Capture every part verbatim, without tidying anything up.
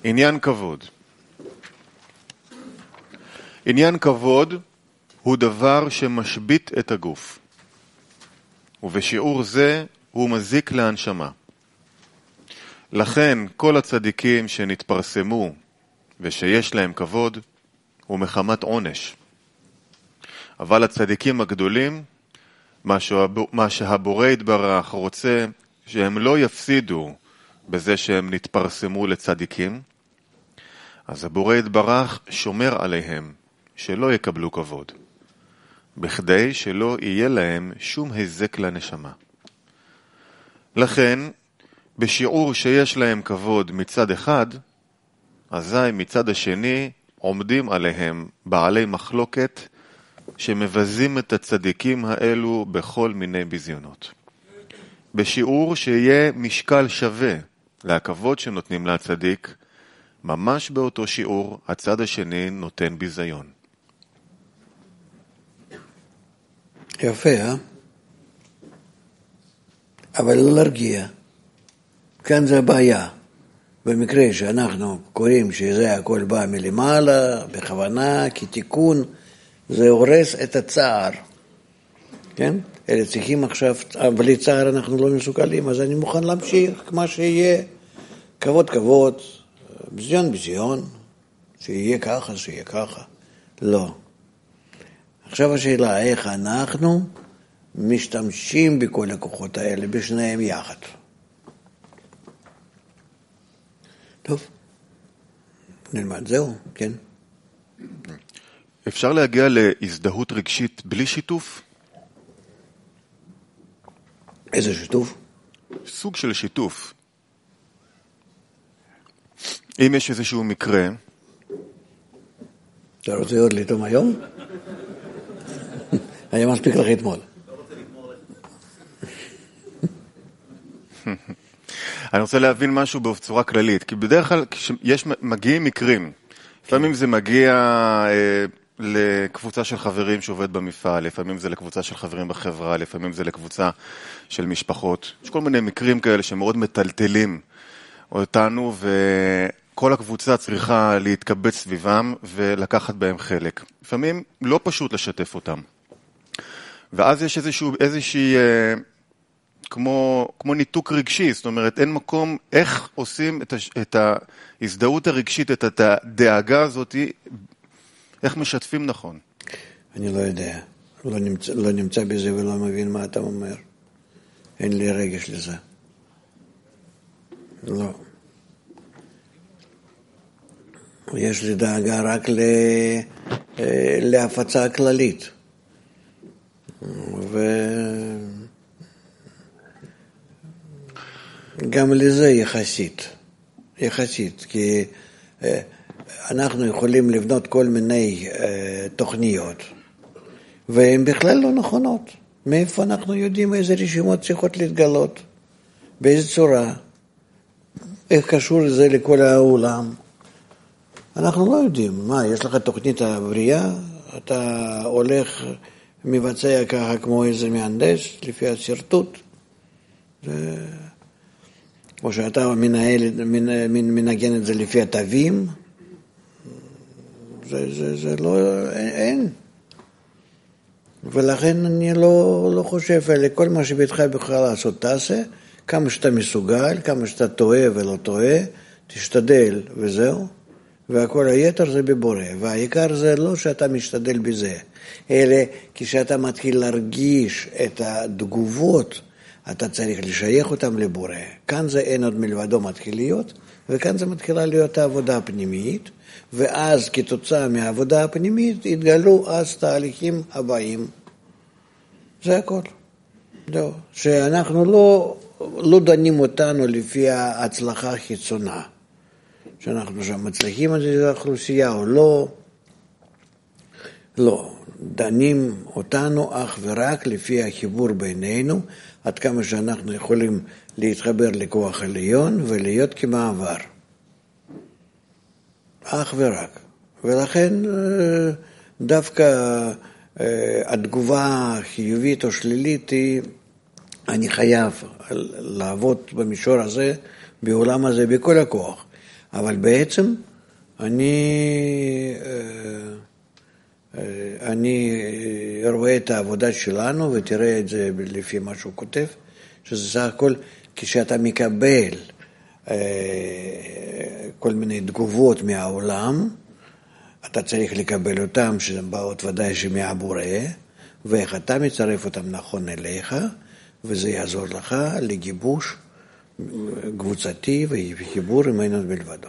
עניין כבוד. עניין כבוד הוא דבר שמשבית את הגוף, ובשיעור זה הוא מזיק להנשמה. לכן כל הצדיקים שנתפרסמו ושיש להם כבוד הוא מחמת עונש. אבל הצדיקים הגדולים, מה שהבורא יתברך רוצה שהם לא יפסידו בזה שהם נתפרסמו לצדיקים, אז הבורא יתברך שומר עליהם שלא יקבלו כבוד, בכדי שלא יהיה להם שום היזק לנשמה. לכן, בשיעור שיש להם כבוד מצד אחד, אזי מצד השני עומדים עליהם בעלי מחלוקת שמבזים את הצדיקים האלו בכל מיני ביזיונות. בשיעור שיהיה משקל שווה להכבוד שנותנים לצדיק, ממש באותו שיעור הצד השני נותן ביזיון. יפה, אה? אבל לא להרגיע. כאן זה הבעיה. במקרה שאנחנו קוראים שזה הכל בא מלמעלה, בכוונה, כתיקון, זה הורס את הצער. כן? אלה צריכים עכשיו, בלי צער אנחנו לא מסוגלים, אז אני מוכן להמשיך כמו שיהיה. כבוד כבוד, ביזיון ביזיון, שיהיה ככה, שיהיה ככה. לא. עכשיו השאלה, איך אנחנו משתמשים בכל הכוחות האלה, בשניהם יחד. טוב, נלמד, זהו, כן. אפשר להגיע להזדהות רגשית בלי שיתוף? איזה שיתוף? סוג של שיתוף. אם יש איזשהו מקרה... אתה רוצה עוד לטעום היום? היה מספיק לך אתמול. לא רוצה לגמור לך. אני רוצה להבין משהו בצורה כללית, כי בדרך כלל כשיש, מגיעים מקרים, לפעמים זה מגיע אה, לקבוצה של חברים שעובד במפעל, לפעמים זה לקבוצה של חברים בחברה, לפעמים זה לקבוצה של משפחות. יש כל מיני מקרים כאלה שמאוד מטלטלים אותנו, וכל הקבוצה צריכה להתקבץ סביבם ולקחת בהם חלק. לפעמים לא פשוט לשתף אותם. ואז יש איזשהו, איזושהי... אה, כמו, כמו ניתוק רגשי, זאת אומרת, אין מקום איך עושים את, את ההזדהות הרגשית, את הדאגה הזאת, איך משתפים נכון? אני לא יודע, לא נמצא, לא נמצא בזה ולא מבין מה אתה אומר. אין לי רגש לזה. לא. יש לי דאגה רק ל... להפצה הכללית. ו... גם לזה יחסית, יחסית, כי אנחנו יכולים לבנות כל מיני תוכניות, והן בכלל לא נכונות. מאיפה אנחנו יודעים איזה רשימות צריכות להתגלות, באיזה צורה, איך קשור לזה לכל העולם. אנחנו לא יודעים. מה, יש לך תוכנית הבריאה, אתה הולך, מבצע ככה כמו איזה מהנדס, לפי השרטוט, זה... או שאתה מנהל, מנגן את זה לפי התווים, זה, זה, זה לא, אין. ולכן אני לא, לא חושב, אלא כל מה שביתך בכלל לעשות תעשה, כמה שאתה מסוגל, כמה שאתה טועה ולא טועה, תשתדל וזהו, והכל היתר זה בבורא, והעיקר זה לא שאתה משתדל בזה, אלא כשאתה מתחיל להרגיש את התגובות, אתה צריך לשייך אותם לבורא. כאן זה אין עוד מלבדו מתחיל להיות, וכאן זה מתחילה להיות העבודה הפנימית, ואז כתוצאה מהעבודה הפנימית התגלו אז תהליכים הבאים. זה הכל. זהו. שאנחנו לא, לא דנים אותנו לפי ההצלחה החיצונה. שאנחנו שם מצליחים את זה האוכלוסייה או לא. לא. דנים אותנו אך ורק לפי החיבור בינינו, עד כמה שאנחנו יכולים להתחבר לכוח עליון ולהיות כמעבר. אך ורק. ולכן דווקא התגובה חיובית או שלילית היא, אני חייב לעבוד במישור הזה, בעולם הזה, בכל הכוח. אבל בעצם אני, אני רואה את העבודה שלנו ותראה את זה לפי מה שהוא כותב, שזה סך הכל כשאתה מקבל כל מיני תגובות מהעולם, אתה צריך לקבל אותם, שהן באות ודאי שמהבורא, ואיך אתה מצרף אותם נכון אליך, וזה יעזור לך לגיבוש קבוצתי וחיבור עם עינות בלבדו.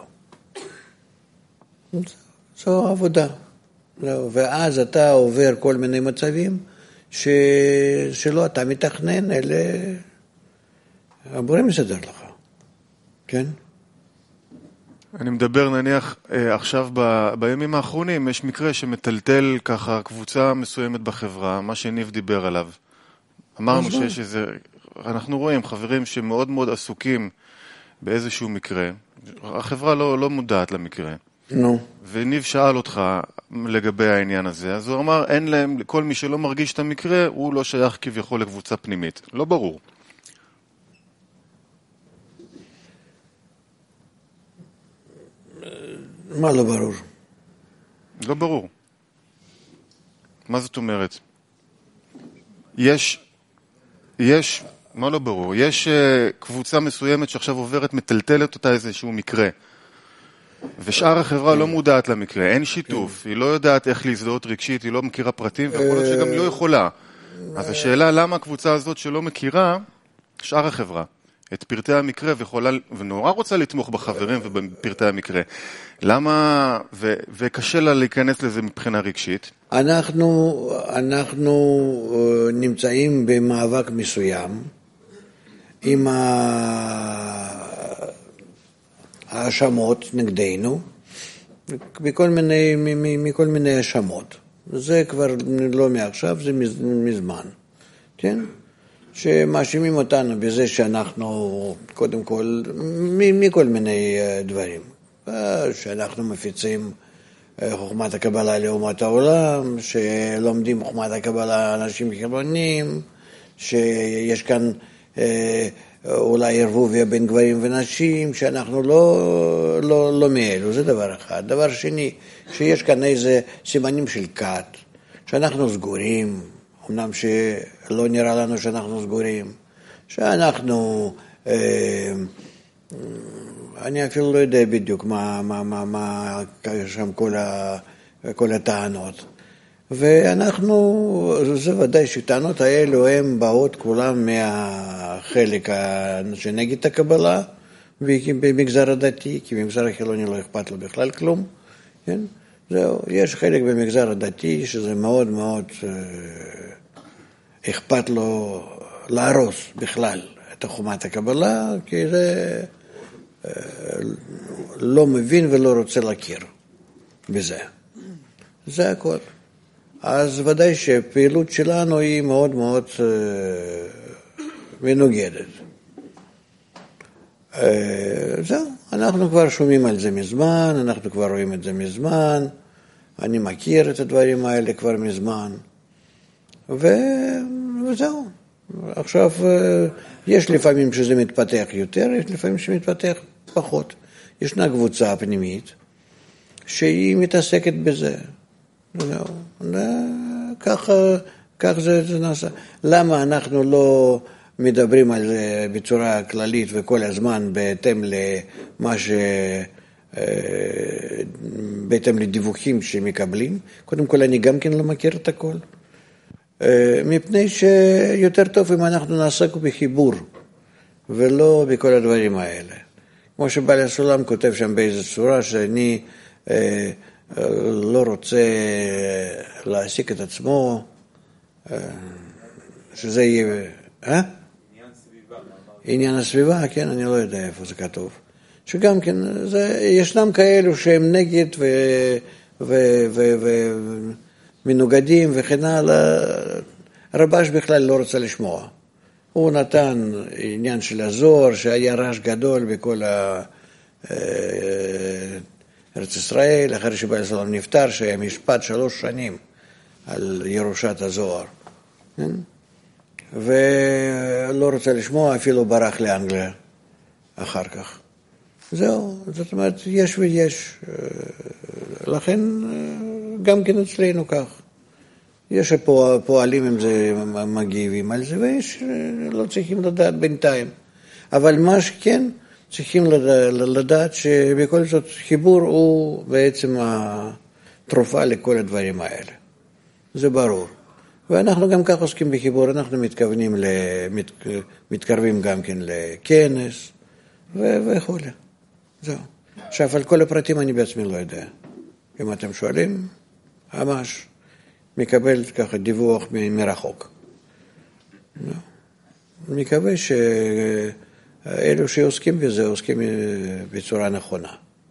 זו עבודה. ואז אתה עובר כל מיני מצבים ש... שלא אתה מתכנן, אלא הבורא מסדר לך. כן? אני מדבר נניח עכשיו ב... בימים האחרונים, יש מקרה שמטלטל ככה קבוצה מסוימת בחברה, מה שניב דיבר עליו. אמרנו שיש איזה, אנחנו רואים חברים שמאוד מאוד עסוקים באיזשהו מקרה, החברה לא, לא מודעת למקרה. נו. וניב שאל אותך לגבי העניין הזה, אז הוא אמר, אין להם, כל מי שלא מרגיש את המקרה, הוא לא שייך כביכול לקבוצה פנימית. לא ברור. מה לא ברור? לא ברור. מה זאת אומרת? יש, יש, מה לא ברור? יש uh, קבוצה מסוימת שעכשיו עוברת, מטלטלת אותה איזשהו מקרה. ושאר החברה לא מודעת למקרה, אין שיתוף, היא לא יודעת איך להזדהות רגשית, היא לא מכירה פרטים, ויכול להיות שגם לא יכולה. אז השאלה למה הקבוצה הזאת שלא מכירה, שאר החברה, את פרטי המקרה, ויכולה, ונורא רוצה לתמוך בחברים ובפרטי המקרה. למה, ו, וקשה לה להיכנס לזה מבחינה רגשית? אנחנו, אנחנו נמצאים במאבק מסוים, עם האשמות נגדנו, מכל מיני, מכל מיני האשמות. זה כבר לא מעכשיו, זה מזמן. כן? שמאשימים אותנו בזה שאנחנו, קודם כל, מכל מיני דברים. שאנחנו מפיצים חוכמת הקבלה לאומת העולם, שלומדים חוכמת הקבלה אנשים חילונים, שיש כאן אולי ערבוביה בין גברים ונשים, שאנחנו לא, לא, לא מאלו, זה דבר אחד. דבר שני, שיש כאן איזה סימנים של כת, שאנחנו סגורים, אמנם שלא נראה לנו שאנחנו סגורים, שאנחנו, אה, אני אפילו לא יודע בדיוק מה, מה, מה, מה שם כל, ה, כל הטענות. ואנחנו, זה ודאי שטענות האלו הן באות כולם מהחלק שנגד הקבלה, במגזר הדתי, כי במגזר החילוני לא אכפת לו בכלל כלום, כן? זהו, יש חלק במגזר הדתי שזה מאוד מאוד אכפת לו להרוס בכלל את חוכמת הקבלה, כי זה לא מבין ולא רוצה להכיר בזה. זה הכל. אז ודאי שהפעילות שלנו היא מאוד מאוד מנוגדת. זהו, אנחנו כבר שומעים על זה מזמן, אנחנו כבר רואים את זה מזמן, אני מכיר את הדברים האלה כבר מזמן, ו... וזהו. עכשיו, יש לפעמים שזה מתפתח יותר, יש לפעמים שמתפתח פחות. ישנה קבוצה פנימית שהיא מתעסקת בזה. זהו. כך, כך זה, זה נעשה. למה אנחנו לא מדברים על זה בצורה כללית וכל הזמן בהתאם למה ש... בהתאם לדיווחים שמקבלים? קודם כל, אני גם כן לא מכיר את הכל. מפני שיותר טוב אם אנחנו נעסק בחיבור, ולא בכל הדברים האלה. כמו שבעל הסולם כותב שם באיזו צורה, שאני אה, לא רוצה להעסיק את עצמו, אה, שזה יהיה... אה? עניין סביבה. עניין הסביבה, כן, אני לא יודע איפה זה כתוב. שגם כן, זה, ישנם כאלו שהם נגד ו... ו, ו, ו מנוגדים וכן הלאה, רבש בכלל לא רוצה לשמוע. הוא נתן עניין של הזוהר, שהיה רעש גדול בכל ארץ ישראל, אחרי שבעל הסולם נפטר, שהיה משפט שלוש שנים על ירושת הזוהר. ולא רוצה לשמוע, אפילו ברח לאנגליה אחר כך. זהו, זאת אומרת, יש ויש. לכן גם כן אצלנו כך. יש שפועלים עם זה, מגיבים על זה, ויש, לא צריכים לדעת בינתיים. אבל מה שכן, צריכים לדעת שבכל זאת חיבור הוא בעצם התרופה לכל הדברים האלה. זה ברור. ואנחנו גם כך עוסקים בחיבור, אנחנו מתכוונים, למת, מתקרבים גם כן לכנס וכו'. זהו. עכשיו, על כל הפרטים אני בעצמי לא יודע. אם אתם שואלים, ממש מקבל ככה דיווח מרחוק. אני מקווה שאלו שעוסקים בזה, עוסקים בצורה נכונה.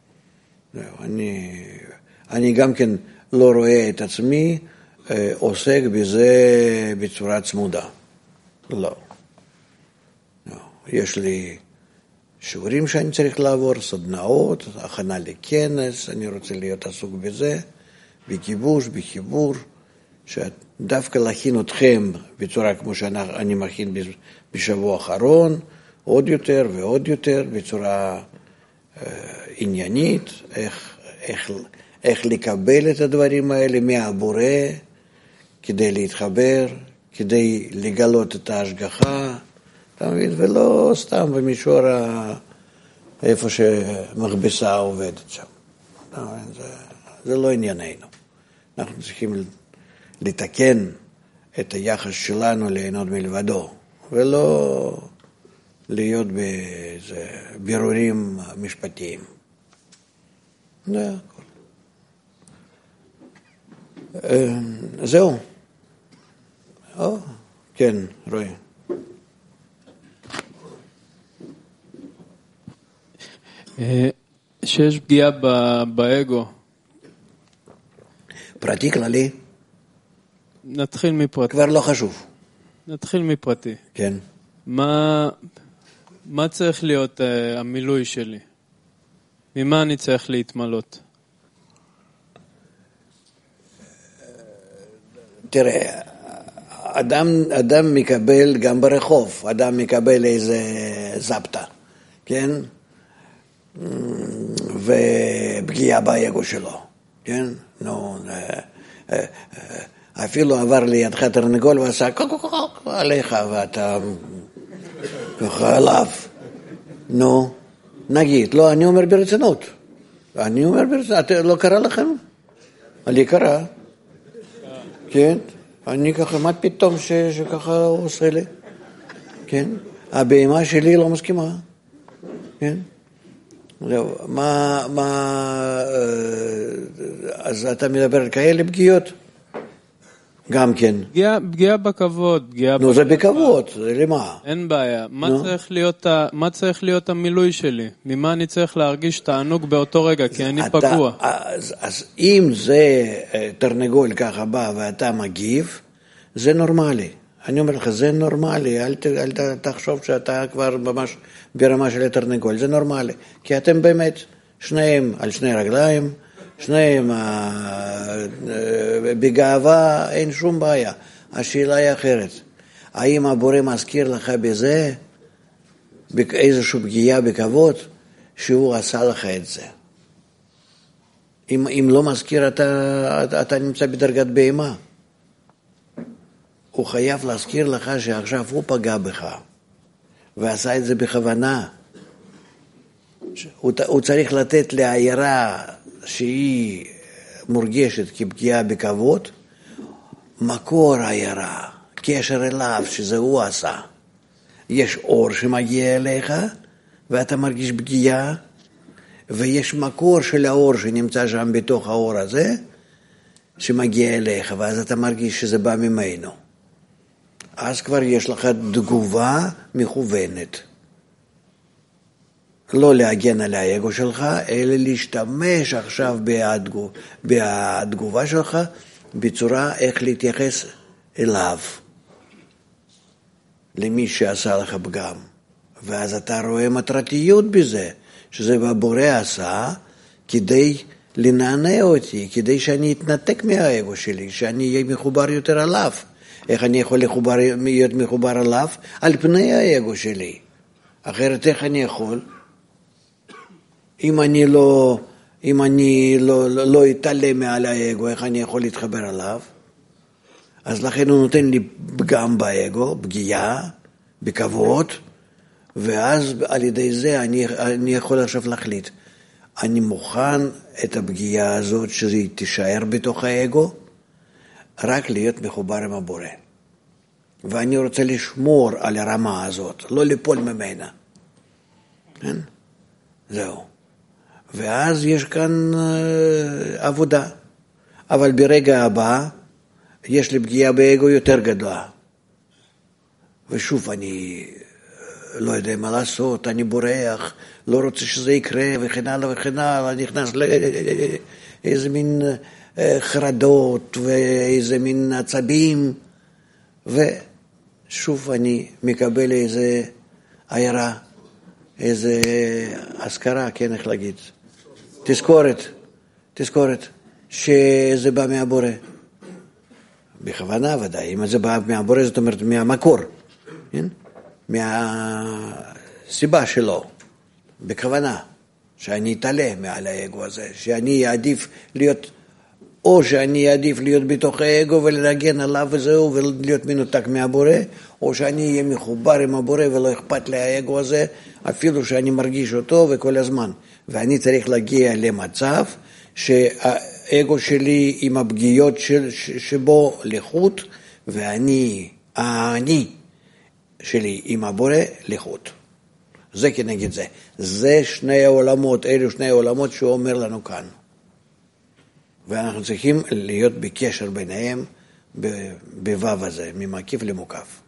אני, אני גם כן לא רואה את עצמי עוסק בזה בצורה צמודה. לא. לא. יש לי שיעורים שאני צריך לעבור, סדנאות, הכנה לכנס, אני רוצה להיות עסוק בזה, בכיבוש, בחיבור, שדווקא להכין אתכם בצורה כמו שאני מכין בשבוע האחרון, עוד יותר ועוד יותר, בצורה אה, עניינית, איך, איך, איך לקבל את הדברים האלה מהבורא, כדי להתחבר, כדי לגלות את ההשגחה, אתה מבין? ולא סתם במישור ה... איפה שמכבסה עובדת שם. זה, זה לא ענייננו. אנחנו צריכים לתקן את היחס שלנו ליהנות מלבדו, ולא להיות באיזה בירורים משפטיים. זה הכל. זהו. או, כן, רואי. שיש פגיעה באגו. פרטי כללי? נתחיל מפרטי. כבר לא חשוב. נתחיל מפרטי. כן. מה, מה צריך להיות uh, המילוי שלי? ממה אני צריך להתמלות? תראה, אדם, אדם מקבל גם ברחוב, אדם מקבל איזה זפטה, כן? ופגיעה באגו שלו, כן? נו, אפילו עבר לידך תרנגול ועשה קוק עליך ואתה ככה עליו. נו, נגיד, לא, אני אומר ברצינות. אני אומר ברצינות, לא קרה לכם? לי קרה. כן? אני ככה, מה פתאום שככה עושה לי? כן? הבהמה שלי לא מסכימה. כן? מה, מה, אז אתה מדבר על כאלה פגיעות? גם כן. פגיעה, פגיעה בכבוד, פגיעה נו, זה בכבוד, זה למה? אין בעיה. מה צריך להיות, מה צריך להיות המילוי שלי? ממה אני צריך להרגיש תענוג באותו רגע, כי אני פגוע. אז, אז אם זה תרנגול ככה בא ואתה מגיב, זה נורמלי. אני אומר לך, זה נורמלי, אל, אל תחשוב שאתה כבר ממש ברמה של התרנגול, זה נורמלי. כי אתם באמת, שניהם על שני רגליים, שניהם בגאווה, אין שום בעיה. השאלה היא אחרת. האם הבורא מזכיר לך בזה, איזושהי פגיעה בכבוד, שהוא עשה לך את זה? אם, אם לא מזכיר, אתה, אתה נמצא בדרגת בהמה. הוא חייב להזכיר לך שעכשיו הוא פגע בך, ועשה את זה בכוונה. הוא, הוא צריך לתת לעיירה שהיא מורגשת כפגיעה בכבוד, מקור העיירה, קשר אליו שזה הוא עשה. יש אור שמגיע אליך, ואתה מרגיש פגיעה, ויש מקור של האור שנמצא שם בתוך האור הזה, שמגיע אליך, ואז אתה מרגיש שזה בא ממנו. אז כבר יש לך תגובה מכוונת. לא להגן על האגו שלך, אלא להשתמש עכשיו בהתגוב, בהתגובה שלך, בצורה איך להתייחס אליו, למי שעשה לך פגם. ואז אתה רואה מטרתיות בזה, שזה בבורא עשה, כדי לנענע אותי, כדי שאני אתנתק מהאגו שלי, שאני אהיה מחובר יותר עליו. איך אני יכול לחובר, להיות מחובר עליו? על פני האגו שלי. אחרת איך אני יכול? אם אני לא, אם אני לא, לא, לא אתעלם מעל האגו, איך אני יכול להתחבר עליו? אז לכן הוא נותן לי פגם באגו, פגיעה, בכבוד, ואז על ידי זה אני, אני יכול עכשיו להחליט. אני מוכן את הפגיעה הזאת, שזה תישאר בתוך האגו, רק להיות מחובר עם הבורא. ואני רוצה לשמור על הרמה הזאת, לא ליפול ממנה. כן? זהו. ואז יש כאן אה, עבודה. אבל ברגע הבא, יש לי פגיעה באגו יותר גדולה. ושוב, אני לא יודע מה לעשות, אני בורח, לא רוצה שזה יקרה, וכן הלאה וכן הלאה, נכנס לאיזה מין חרדות, ואיזה מין עצבים, ושוב אני מקבל איזה עיירה, איזה הזכרה, כן, איך להגיד, תזכורת, תזכורת, שזה בא מהבורא. בכוונה ודאי, אם זה בא מהבורא, זאת אומרת מהמקור, כן? מהסיבה שלו, בכוונה, שאני אתעלם מעל האגו הזה, שאני אעדיף להיות, או שאני אעדיף להיות בתוך האגו ולנגן עליו וזהו, ולהיות מנותק מהבורא, או שאני אהיה מחובר עם הבורא ולא אכפת לי האגו הזה, אפילו שאני מרגיש אותו וכל הזמן. ואני צריך להגיע למצב שהאגו שלי עם הפגיעות של, שבו לחוט, ואני, אני שלי עם הבורא לחוט. זה כנגד זה. זה שני העולמות, אלו שני העולמות שהוא אומר לנו כאן. ואנחנו צריכים להיות בקשר ביניהם בוו הזה, ממקיף למוקף.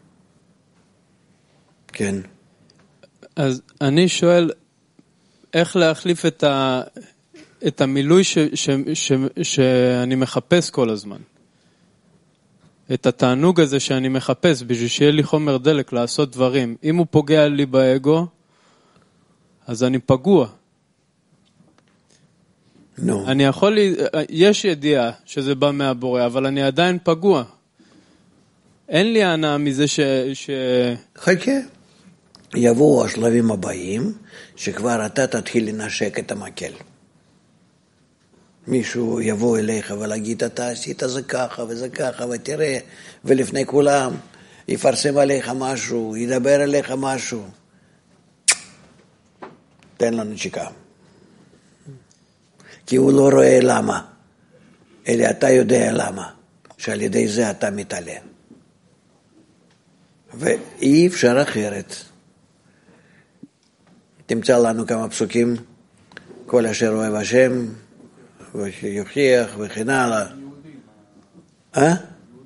כן. אז אני שואל, איך להחליף את, ה, את המילוי ש, ש, ש, שאני מחפש כל הזמן? את התענוג הזה שאני מחפש, בשביל שיהיה לי חומר דלק לעשות דברים. אם הוא פוגע לי באגו, אז אני פגוע. No. אני יכול, יש ידיעה שזה בא מהבורא, אבל אני עדיין פגוע. אין לי הנאה מזה ש... ש... חכה. יבואו השלבים הבאים, שכבר אתה תתחיל לנשק את המקל. מישהו יבוא אליך ולהגיד, אתה עשית זה ככה וזה ככה, ותראה, ולפני כולם יפרסם עליך משהו, ידבר עליך משהו. תן לו נשיקה. כי הוא לא רואה למה, אלא אתה יודע למה, שעל ידי זה אתה מתעלה. ואי אפשר אחרת. תמצא לנו כמה פסוקים, כל אשר אוהב השם, ויוכיח וכן הלאה. אה?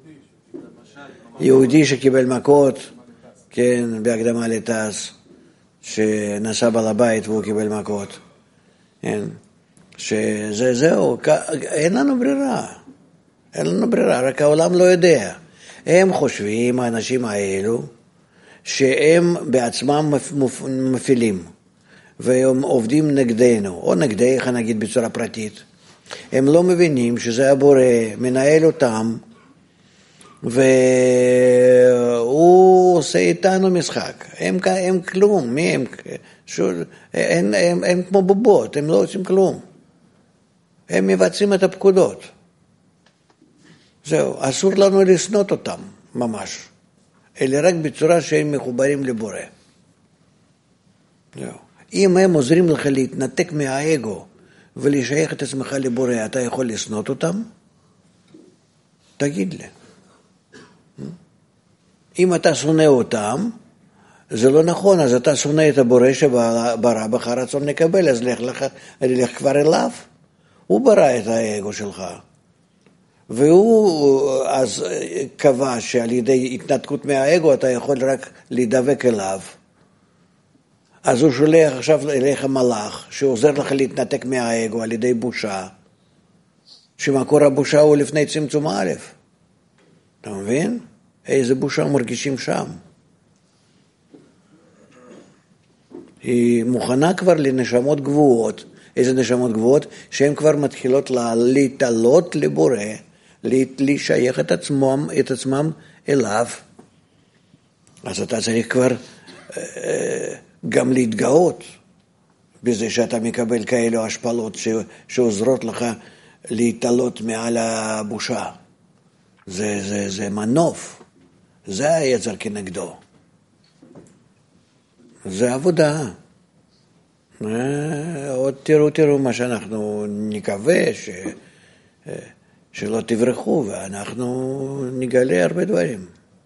יהודי שקיבל מכות, כן, בהקדמה לטס, שנסע בעל הבית והוא קיבל מכות. כן. שזה זהו, אין לנו ברירה. אין לנו ברירה, רק העולם לא יודע. הם חושבים, האנשים האלו, שהם בעצמם מפעילים, והם עובדים נגדנו, או נגדך, נגיד בצורה פרטית. הם לא מבינים שזה הבורא, מנהל אותם, והוא עושה איתנו משחק. הם, הם כלום, מי הם? שול, הם, הם, הם כמו בובות, הם לא עושים כלום. הם מבצעים את הפקודות. זהו, אסור לנו לסנות אותם, ממש. אלא רק בצורה שהם מחוברים לבורא. זהו. אם הם עוזרים לך להתנתק מהאגו ולשייך את עצמך לבורא, אתה יכול לסנות אותם? תגיד לי. אם אתה שונא אותם, זה לא נכון, אז אתה שונא את הבורא שברא בך רצון לקבל, אז לך, לך, לך כבר אליו. הוא ברא את האגו שלך. והוא אז קבע שעל ידי התנתקות מהאגו אתה יכול רק להידבק אליו. אז הוא שולח עכשיו אליך מלאך שעוזר לך להתנתק מהאגו על ידי בושה, שמקור הבושה הוא לפני צמצום א'. אתה מבין? איזה בושה מרגישים שם. היא מוכנה כבר לנשמות גבוהות. איזה נשמות גבוהות? שהן כבר מתחילות להתעלות לבורא, להשייך את עצמם, את עצמם אליו. אז אתה צריך כבר גם להתגאות בזה שאתה מקבל כאלו השפלות ש... שעוזרות לך להתעלות מעל הבושה. זה, זה, זה מנוף. זה היצר כנגדו. זה עבודה. עוד תראו, תראו מה שאנחנו נקווה, ש... שלא תברחו, ואנחנו נגלה הרבה דברים.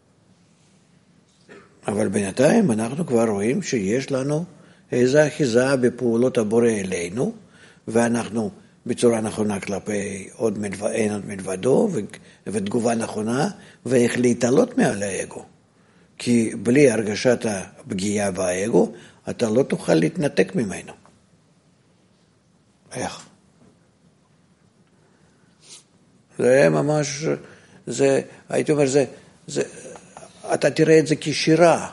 אבל בינתיים אנחנו כבר רואים שיש לנו איזו אחיזה בפעולות הבורא אלינו, ואנחנו בצורה נכונה כלפי עוד מלבד, אין עוד מלבדו, ותגובה נכונה, ואיך להתעלות מעל האגו. כי בלי הרגשת הפגיעה באגו, אתה לא תוכל להתנתק ממנו. איך? זה ממש, זה, הייתי אומר, זה, זה, אתה תראה את זה כשירה.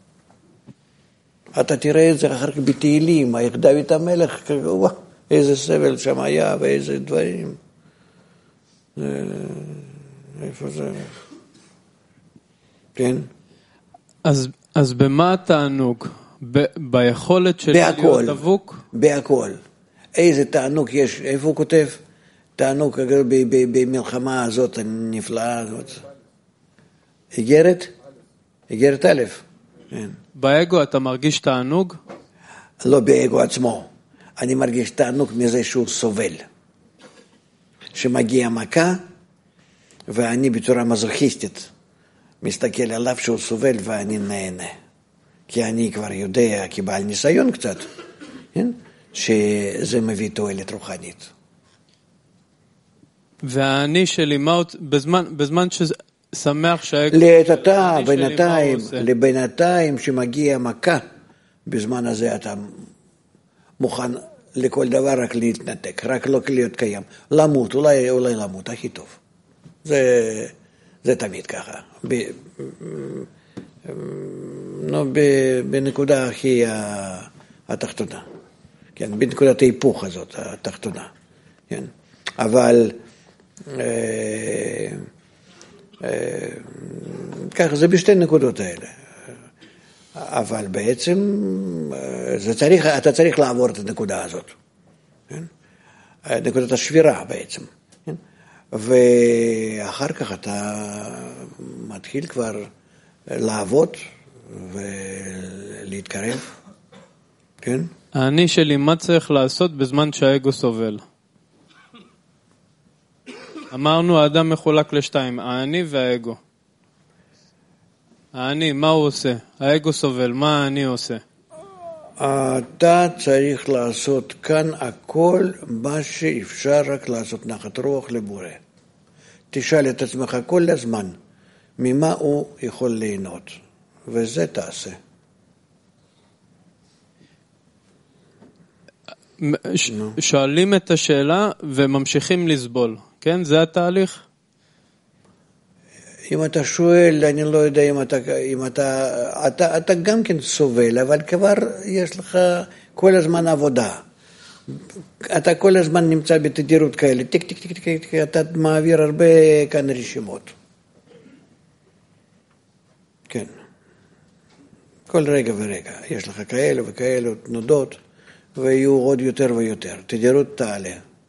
אתה תראה את זה אחר כך בתהילים, איך דוד המלך, וואו, איזה סבל שם היה ואיזה דברים. זה, איפה זה? כן? אז, אז במה התענוג? ב, ביכולת של להיות דבוק? בהכל. איזה תענוג יש, איפה הוא כותב? תענוג במלחמה הזאת הנפלאה הזאת. איגרת? איגרת א'. באגו אתה מרגיש תענוג? לא באגו עצמו. אני מרגיש תענוג מזה שהוא סובל. שמגיע מכה, ואני בצורה מזוכיסטית מסתכל עליו שהוא סובל ואני נהנה. כי אני כבר יודע, כבעל ניסיון קצת, שזה מביא תועלת רוחנית. והאני שלי, מה עוד, בזמן, בזמן ששמח שהאגו... לאתה, בינתיים, לבינתיים שמגיע מכה, בזמן הזה אתה מוכן לכל דבר רק להתנתק, רק לא להיות קיים. למות, אולי, אולי למות, הכי טוב. זה, זה תמיד ככה. ב, no, בנקודה הכי התחתונה. כן, בנקודת ההיפוך הזאת, התחתונה. כן. אבל אה, אה, ככה, זה בשתי נקודות האלה. אבל בעצם זה צריך, אתה צריך לעבור את הנקודה הזאת. כן? נקודת השבירה בעצם. כן? ואחר כך אתה מתחיל כבר לעבוד ולהתקרב. כן? האני שלי, מה צריך לעשות בזמן שהאגו סובל? אמרנו, האדם מחולק לשתיים, האני והאגו. האני, מה הוא עושה? האגו סובל, מה האני עושה? אתה צריך לעשות כאן הכל מה שאפשר רק לעשות נחת רוח לבורא. תשאל את עצמך כל הזמן, ממה הוא יכול ליהנות, וזה תעשה. ש- שואלים את השאלה וממשיכים לסבול, כן? זה התהליך? אם אתה שואל, אני לא יודע אם אתה, אם אתה, אתה, אתה גם כן סובל, אבל כבר יש לך כל הזמן עבודה. אתה כל הזמן נמצא בתדירות כאלה, טיק, טיק, טיק, טיק, טיק, אתה מעביר הרבה כאן רשימות. כן. כל רגע ורגע, יש לך כאלה וכאלה תנודות, ויהיו עוד יותר ויותר. תדירות תעלה.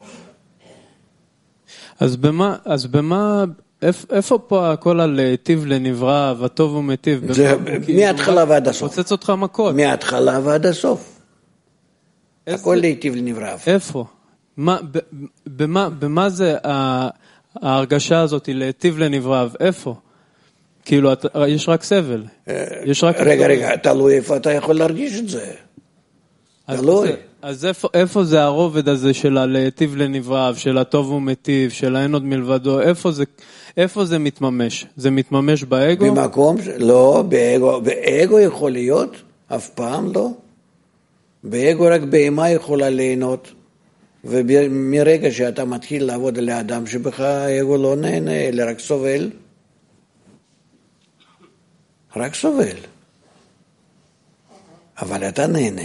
אז במה, אז במה, איפה פה הכל על טיב לנברא, וטוב ומטיב? זה מההתחלה ועד הסוף. פוצץ אותך מכות. מההתחלה ועד הסוף. הכל להיטיב לנברא. איפה? מה, במה, במה זה ההרגשה הזאת להיטיב לנברא? איפה? כאילו, יש רק סבל. יש רק... רגע, רגע, תלוי איפה אתה יכול להרגיש את זה. תלוי. אז איפה, איפה זה הרובד הזה של הלהיטיב לנבראיו, של הטוב ומטיב, של האין עוד מלבדו, איפה זה, איפה זה מתממש? זה מתממש באגו? במקום, לא, באגו, באגו יכול להיות, אף פעם לא. באגו רק בהמה יכולה ליהנות, ומרגע שאתה מתחיל לעבוד על האדם שבך, האגו לא נהנה, אלא רק סובל. רק סובל. אבל אתה נהנה.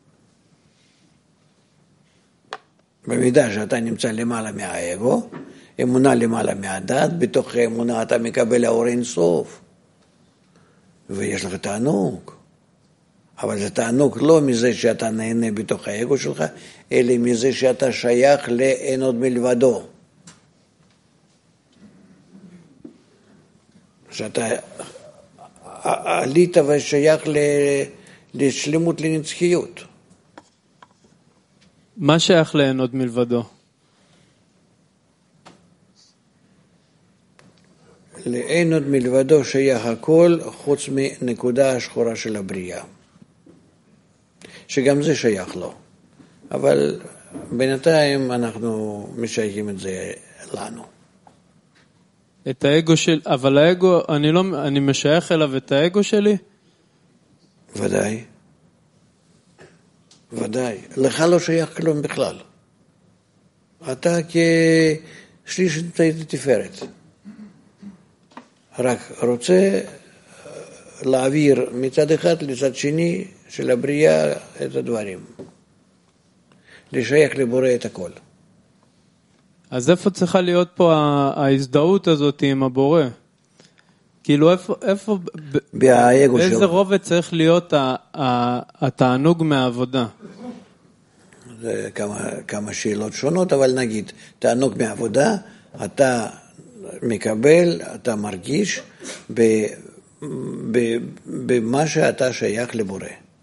במידה שאתה נמצא למעלה מהאגו, אמונה למעלה מהדת, בתוך האמונה אתה מקבל האור אין סוף. ויש לך תענוג. אבל זה תענוג לא מזה שאתה נהנה בתוך האגו שלך, אלא מזה שאתה שייך לאין עוד מלבדו. שאתה עלית ושייך לשלמות, לנצחיות. מה שייך לאין עוד מלבדו? לאין עוד מלבדו שייך הכל חוץ מנקודה השחורה של הבריאה. שגם זה שייך לו. אבל בינתיים אנחנו משייכים את זה לנו. את האגו של, אבל האגו, אני לא, אני משייך אליו את האגו שלי? ודאי. ודאי. לך לא שייך כלום בכלל. אתה כשליש תפארת. רק רוצה להעביר מצד אחד לצד שני של הבריאה את הדברים. לשייך לבורא את הכל. אז איפה צריכה להיות פה ההזדהות הזאת עם הבורא? כאילו איפה, איפה, באיזה רובד צריך להיות התענוג מהעבודה? זה כמה, כמה שאלות שונות, אבל נגיד, תענוג מהעבודה, אתה מקבל, אתה מרגיש ב, ב, במה שאתה שייך לבורא.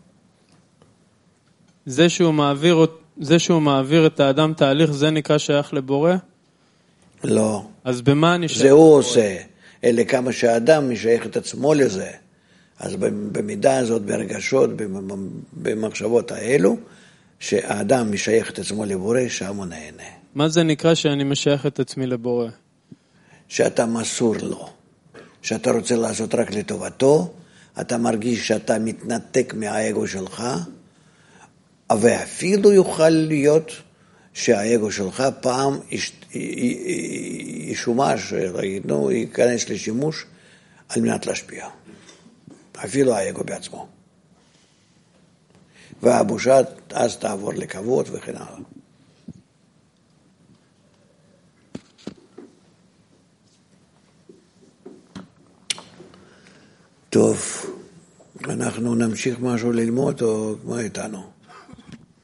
זה שהוא מעביר, זה שהוא מעביר את האדם תהליך, זה נקרא שייך לבורא? לא. אז במה אני שייך? זה הוא עושה, אלא כמה שהאדם משייך את עצמו לזה. אז במידה הזאת, ברגשות, במחשבות האלו, שהאדם משייך את עצמו לבורא, שם הוא נהנה. מה זה נקרא שאני משייך את עצמי לבורא? שאתה מסור לו, שאתה רוצה לעשות רק לטובתו, אתה מרגיש שאתה מתנתק מהאגו שלך, ואפילו יוכל להיות שהאגו שלך פעם ישומש, ראינו, ייכנס לשימוש על מנת להשפיע. אפילו האגו בעצמו. והבושה אז תעבור לכבוד וכן הלאה. טוב, אנחנו נמשיך משהו ללמוד או מה איתנו?